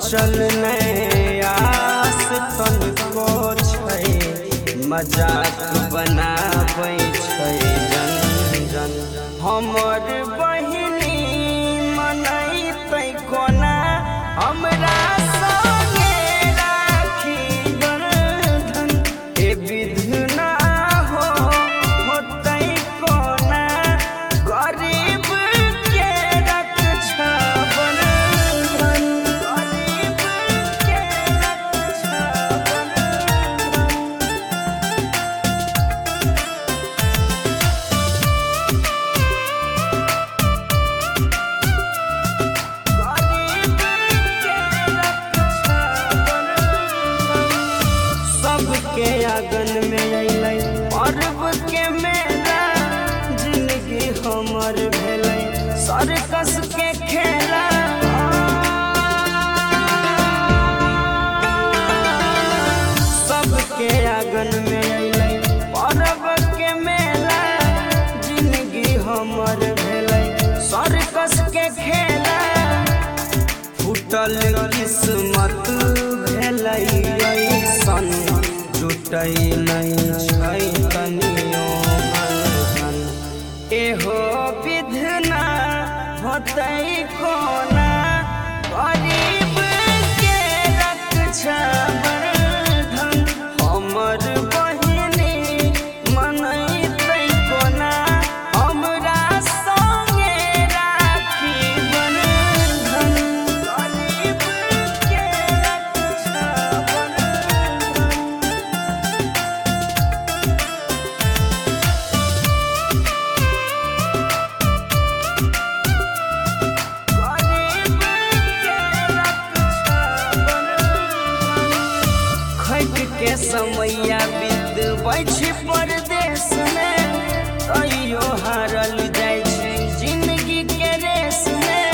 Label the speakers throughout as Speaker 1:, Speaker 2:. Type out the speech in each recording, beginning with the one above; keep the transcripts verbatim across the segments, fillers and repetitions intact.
Speaker 1: बचल नहीं आस तनको छै, मजाक बनाबै छै जन जन। हमर बहिनी मनैतै कोना हमरा संगे राखी बंधन, ए विधना हो होतै कोना गरीब के रक्षा बंधन, गरीब के रक्षा बंधन। सबके आंगन में अइलै पर्व के मेला, जिंदगी हमर भेलै सर्कस के खेला। सबके आंगन में अइलै पर्व के मेला, जिंदगी हमर भेलै सर्कस के खेला। फूटल किस्मत भेलै ऐसन, जुटै नहीं छै तनियो मन। एहो विधना होतै कोना गरीब के रक्षा बंधन, हमर बहिनी मनैतै कोना हमरा संगे राखी बंधन, गरीब के रक्षा बंधन। खट के समैया बितबै छै परदेश में, तैयो हारल जाइ छै जिंदगी के रेस में।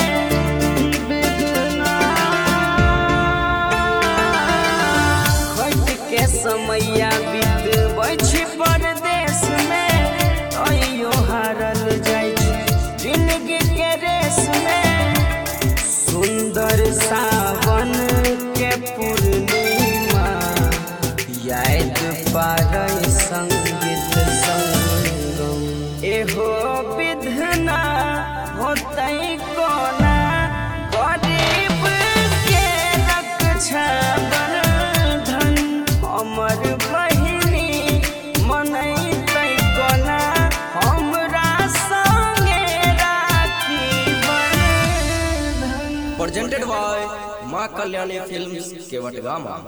Speaker 1: खट के समैया बितबै छै परदेश में, तैयो हारल जाइ छै जिंदगी के रेस में। सुंदर सावन के पूर्णिमा याद पारै संगीत संगम, एहो विधना होतै कोना गरीब के रक्षा बंधन, हमर बहिनी मनैतै कोना हमरा संगे राखी बंधन।
Speaker 2: प्रेजेंटेड बाय माँ कल्याणी फिल्म्स केवटगामा।